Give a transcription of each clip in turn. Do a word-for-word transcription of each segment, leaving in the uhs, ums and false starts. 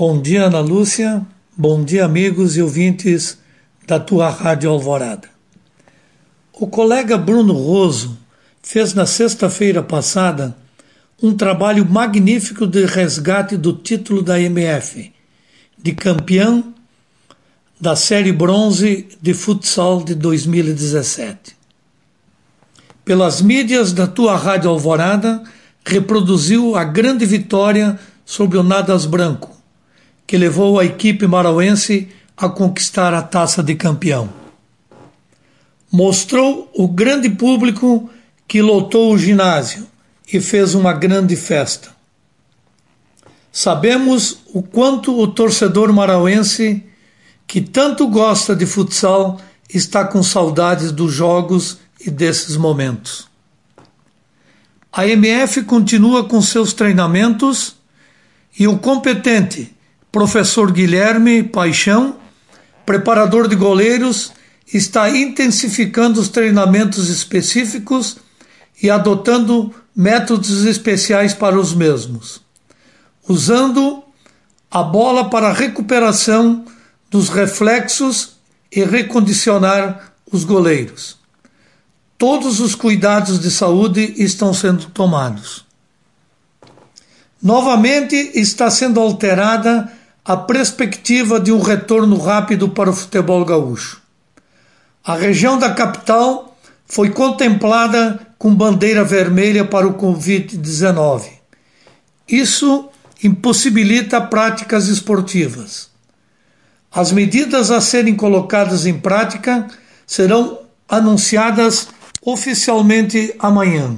Bom dia, Ana Lúcia. Bom dia, amigos e ouvintes da tua Rádio Alvorada. O colega Bruno Roso fez na sexta-feira passada um trabalho magnífico de resgate do título da M F, de campeão da Série Bronze de futsal de dois mil e dezessete. Pelas mídias da tua Rádio Alvorada, reproduziu a grande vitória sobre o Nadas Branco, que levou a equipe marauense a conquistar a taça de campeão. Mostrou o grande público que lotou o ginásio e fez uma grande festa. Sabemos o quanto o torcedor marauense, que tanto gosta de futsal, está com saudades dos jogos e desses momentos. A M F continua com seus treinamentos e o competente professor Guilherme Paixão, preparador de goleiros, está intensificando os treinamentos específicos e adotando métodos especiais para os mesmos, usando a bola para a recuperação dos reflexos e recondicionar os goleiros. Todos os cuidados de saúde estão sendo tomados. Novamente está sendo alterada a perspectiva de um retorno rápido para o futebol gaúcho. A região da capital foi contemplada com bandeira vermelha para o covid dezenove. Isso impossibilita práticas esportivas. As medidas a serem colocadas em prática serão anunciadas oficialmente amanhã,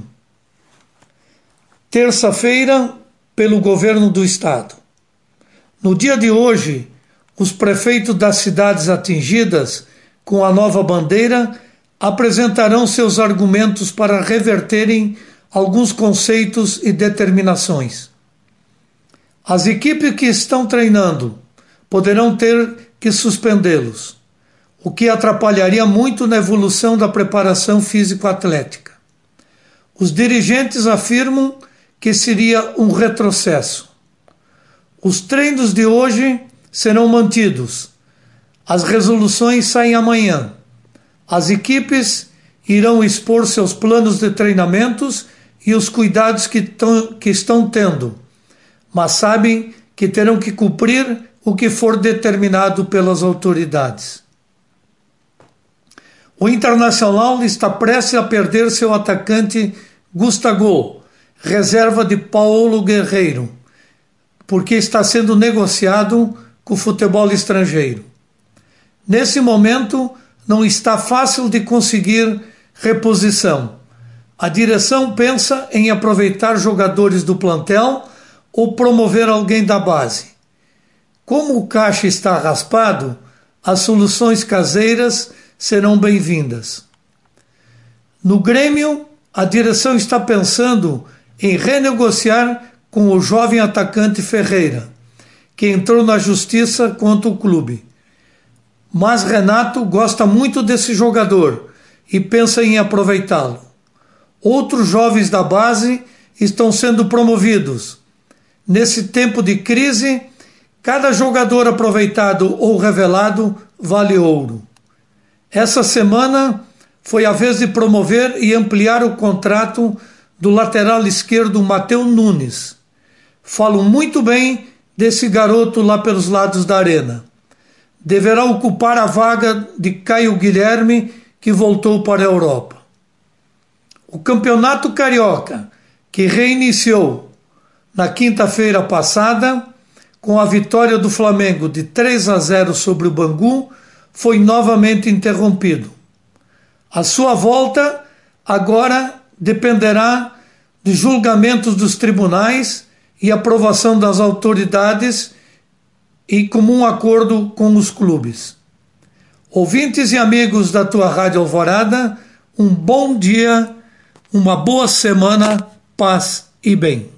terça-feira, pelo governo do estado. No dia de hoje, os prefeitos das cidades atingidas com a nova bandeira apresentarão seus argumentos para reverterem alguns conceitos e determinações. As equipes que estão treinando poderão ter que suspendê-los, o que atrapalharia muito na evolução da preparação físico-atlética. Os dirigentes afirmam que seria um retrocesso. Os treinos de hoje serão mantidos. As resoluções saem amanhã. As equipes irão expor seus planos de treinamentos e os cuidados que, tão, que estão tendo, mas sabem que terão que cumprir o que for determinado pelas autoridades. O Internacional está prestes a perder seu atacante Gustavo, reserva de Paulo Guerreiro, porque está sendo negociado com o futebol estrangeiro. Nesse momento, não está fácil de conseguir reposição. A direção pensa em aproveitar jogadores do plantel ou promover alguém da base. Como o caixa está raspado, as soluções caseiras serão bem-vindas. No Grêmio, a direção está pensando em renegociar com o jovem atacante Ferreira, que entrou na justiça contra o clube. Mas Renato gosta muito desse jogador e pensa em aproveitá-lo. Outros jovens da base estão sendo promovidos. Nesse tempo de crise, cada jogador aproveitado ou revelado vale ouro. Essa semana foi a vez de promover e ampliar o contrato do lateral esquerdo Matheus Nunes. Falo muito bem desse garoto lá pelos lados da arena. Deverá ocupar a vaga de Caio Guilherme, que voltou para a Europa. O Campeonato Carioca, que reiniciou na quinta-feira passada, com a vitória do Flamengo de três a zero sobre o Bangu, foi novamente interrompido. A sua volta agora dependerá de julgamentos dos tribunais e aprovação das autoridades e comum acordo com os clubes. Ouvintes e amigos da tua Rádio Alvorada, um bom dia, uma boa semana, paz e bem.